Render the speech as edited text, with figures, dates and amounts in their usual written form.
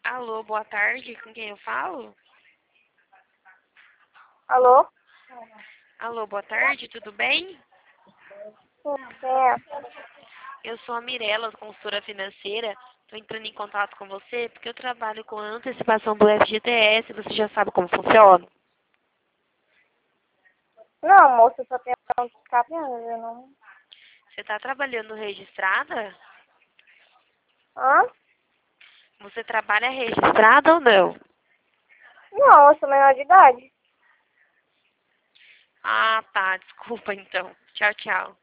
Alô, boa tarde, com quem eu falo? Alô? Alô, boa tarde, tudo bem? Sim, quem é? Eu sou a Mirella, consultora financeira. Estou entrando em contato com você porque eu trabalho com a antecipação do FGTS. Você já sabe como funciona? Não, moça, eu só tenho 14 anos, eu não... Você está trabalhando registrada? Hã? Você trabalha registrada ou não? Não, eu sou menor de idade. Ah, tá, desculpa então. Tchau, tchau.